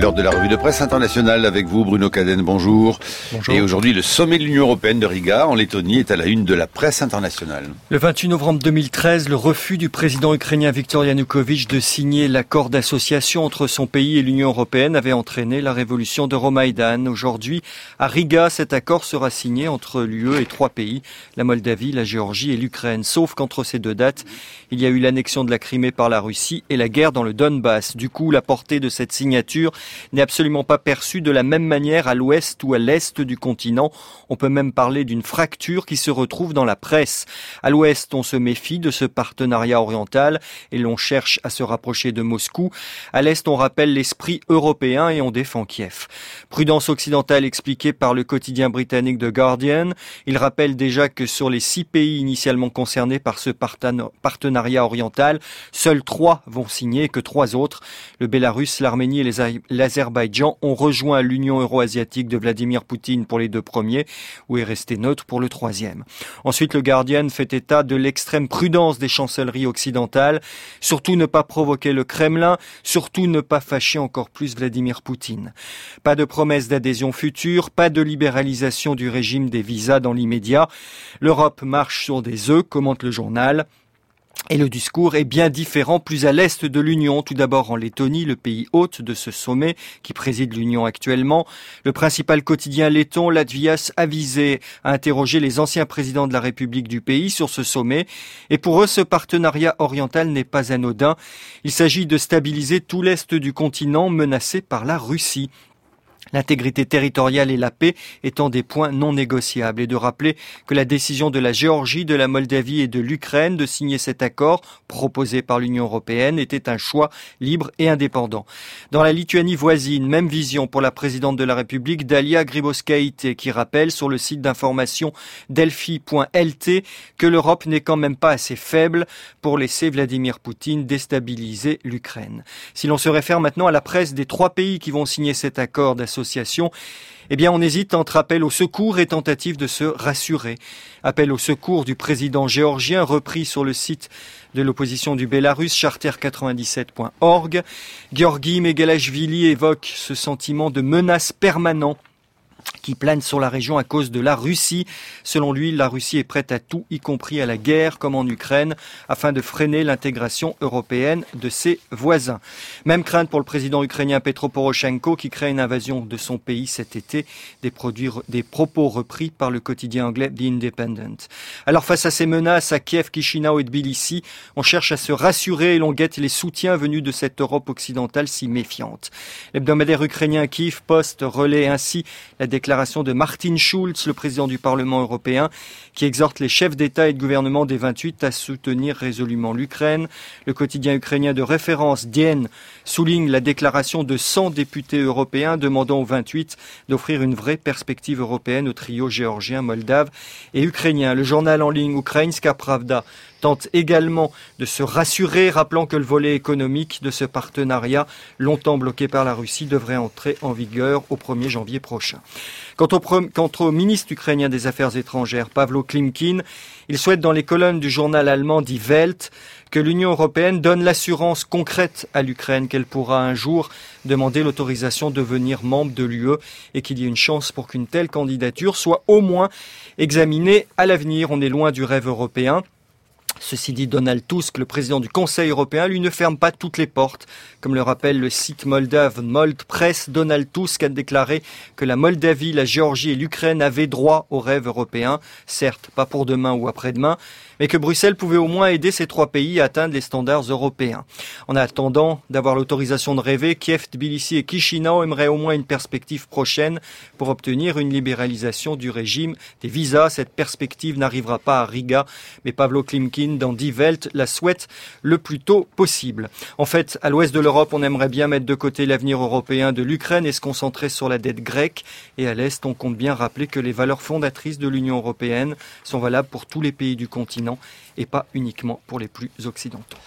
L'heure de la revue de presse internationale avec vous, Bruno Cadenne, bonjour. Bonjour. Et aujourd'hui, le sommet de l'Union européenne de Riga, en Lettonie, est à la une de la presse internationale. Le 28 novembre 2013, le refus du président ukrainien Viktor Yanukovych de signer l'accord d'association entre son pays et l'Union européenne avait entraîné la révolution d'Euromaïdan. Aujourd'hui, à Riga, cet accord sera signé entre l'UE et 3 pays, la Moldavie, la Géorgie et l'Ukraine. Sauf qu'entre ces deux dates, il y a eu l'annexion de la Crimée par la Russie et la guerre dans le Donbass. Du coup, la portée de cette signature n'est absolument pas perçue de la même manière à l'ouest ou à l'est du continent. On peut même parler d'une fracture qui se retrouve dans la presse. À l'ouest, on se méfie de ce partenariat oriental et l'on cherche à se rapprocher de Moscou. À l'est, on rappelle l'esprit européen et on défend Kiev. Prudence occidentale expliquée par le quotidien britannique The Guardian. Il rappelle déjà que sur les 6 pays initialement concernés par ce partenariat oriental, seuls 3 vont signer, que 3 autres, le Bélarus, l'Arménie et l'Azerbaïdjan, ont rejoint l'Union euro-asiatique de Vladimir Poutine pour les 2 premiers, ou est resté neutre pour le 3e. Ensuite, le Guardian fait état de l'extrême prudence des chancelleries occidentales, surtout ne pas provoquer le Kremlin, surtout ne pas fâcher encore plus Vladimir Poutine. Pas de promesse d'adhésion future, pas de libéralisation du régime des visas dans l'immédiat. L'Europe marche sur des œufs, commente le journal. Et le discours est bien différent plus à l'est de l'Union. Tout d'abord en Lettonie, le pays hôte de ce sommet qui préside l'Union actuellement. Le principal quotidien letton, Latvias, avisé à interroger les anciens présidents de la République du pays sur ce sommet. Et pour eux, ce partenariat oriental n'est pas anodin. Il s'agit de stabiliser tout l'est du continent menacé par la Russie. L'intégrité territoriale et la paix étant des points non négociables, et de rappeler que la décision de la Géorgie, de la Moldavie et de l'Ukraine de signer cet accord proposé par l'Union européenne était un choix libre et indépendant. Dans la Lituanie voisine, même vision pour la présidente de la République, Dalia Grybauskaitė, qui rappelle sur le site d'information delphi.lt que l'Europe n'est quand même pas assez faible pour laisser Vladimir Poutine déstabiliser l'Ukraine. Si l'on se réfère maintenant à la presse des 3 pays qui vont signer cet accord d'association, eh bien, on hésite entre appel au secours et tentative de se rassurer. Appel au secours du président géorgien repris sur le site de l'opposition du Bélarus, charter97.org. Georgi Megalashvili évoque ce sentiment de menace permanent qui plane sur la région à cause de la Russie. Selon lui, la Russie est prête à tout, y compris à la guerre, comme en Ukraine, afin de freiner l'intégration européenne de ses voisins. Même crainte pour le président ukrainien Petro Poroshenko, qui craint une invasion de son pays cet été, des propos repris par le quotidien anglais The Independent. Alors face à ces menaces à Kiev, Chisinau et Tbilissi, on cherche à se rassurer et l'on guette les soutiens venus de cette Europe occidentale si méfiante. L'hebdomadaire ukrainien Kyiv Post relaie ainsi la déclaration de Martin Schulz, le président du Parlement européen, qui exhorte les chefs d'État et de gouvernement des 28 à soutenir résolument l'Ukraine. Le quotidien ukrainien de référence Dien souligne la déclaration de 100 députés européens demandant aux 28 d'offrir une vraie perspective européenne au trio géorgien, moldave et ukrainien. Le journal en ligne Ukrainska Pravda tente également de se rassurer, rappelant que le volet économique de ce partenariat, longtemps bloqué par la Russie, devrait entrer en vigueur au 1er janvier prochain. Quant au ministre ukrainien des Affaires étrangères, Pavlo Klimkin, il souhaite dans les colonnes du journal allemand Die Welt que l'Union européenne donne l'assurance concrète à l'Ukraine qu'elle pourra un jour demander l'autorisation de devenir membre de l'UE et qu'il y ait une chance pour qu'une telle candidature soit au moins examinée à l'avenir. On est loin du rêve européen. Ceci dit, Donald Tusk, le président du Conseil européen, lui ne ferme pas toutes les portes. Comme le rappelle le site moldave Moldpress, Donald Tusk a déclaré que la Moldavie, la Géorgie et l'Ukraine avaient droit au rêve européen. Certes, pas pour demain ou après-demain, mais que Bruxelles pouvait au moins aider ces 3 pays à atteindre les standards européens. En attendant d'avoir l'autorisation de rêver, Kiev, Tbilissi et Chisinau aimeraient au moins une perspective prochaine pour obtenir une libéralisation du régime des visas. Cette perspective n'arrivera pas à Riga, mais Pavlo Klimkin dans Die Welt la souhaite le plus tôt possible. En fait, à l'ouest de l'Europe, on aimerait bien mettre de côté l'avenir européen de l'Ukraine et se concentrer sur la dette grecque. Et à l'est, on compte bien rappeler que les valeurs fondatrices de l'Union européenne sont valables pour tous les pays du continent et pas uniquement pour les plus occidentaux.